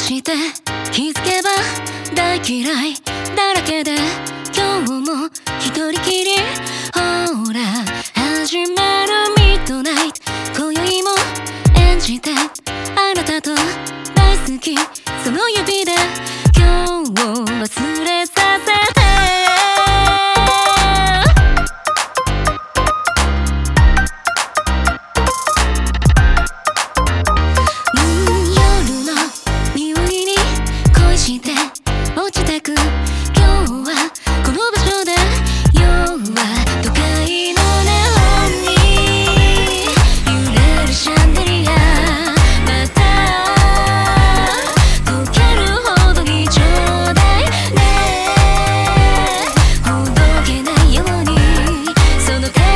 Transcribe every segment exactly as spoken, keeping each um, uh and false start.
して気づけば大嫌いだらけで今日も一人きり。ほら始まるミッドナイト、今宵も演じてあなたと大好きその指で今日を忘れさせて。落ちてく今日はこの場所で夜は都会のネオンに揺れるシャンデリア、また溶けるほどにちょうだいね。ほどけないようにその手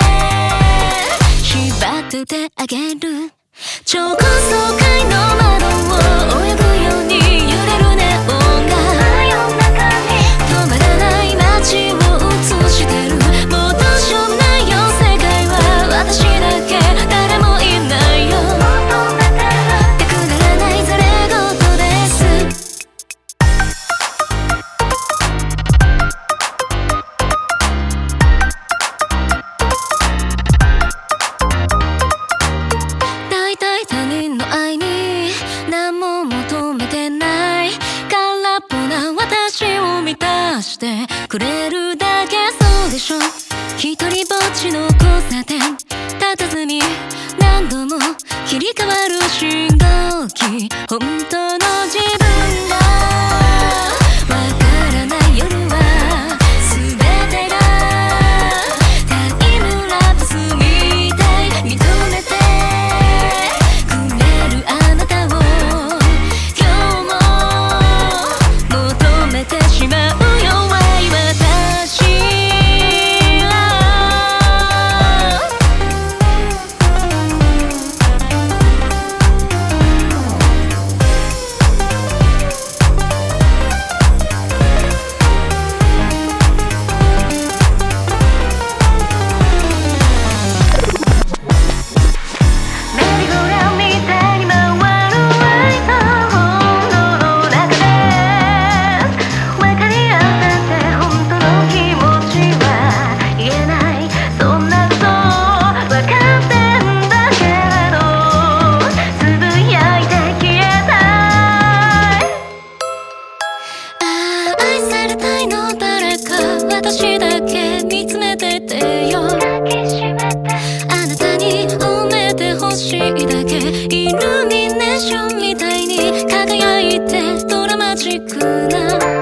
縛っててあげる。超高層階の窓を泳ぐように揺れるネオンが止まらない街を映してる。もうどうしようもないよ世界は私だけ誰もいないよ。なくならないざれ言です。大体他人の愛に何も求めてない空っぽな私を満たしてくれるだけ。そうでしょ、一人ぼっちの交差点立たずに何度も切り替わる信号機。本当の自分がわからない夜は全てがタイムラプスみたい。認めてくれるあなたを今日も求めてしまう弱い私は。メリーゴーラウンドみたいに回るワイドの中で分かり合ったって本当の気持ちは言えない。そんな嘘分かってんだけれどつぶやいて消えたい。ああ愛されたいの誰か私だけ見つめててよ。あなたに褒めてほしいだけイルミネーションみたいに輝いてドラマチックな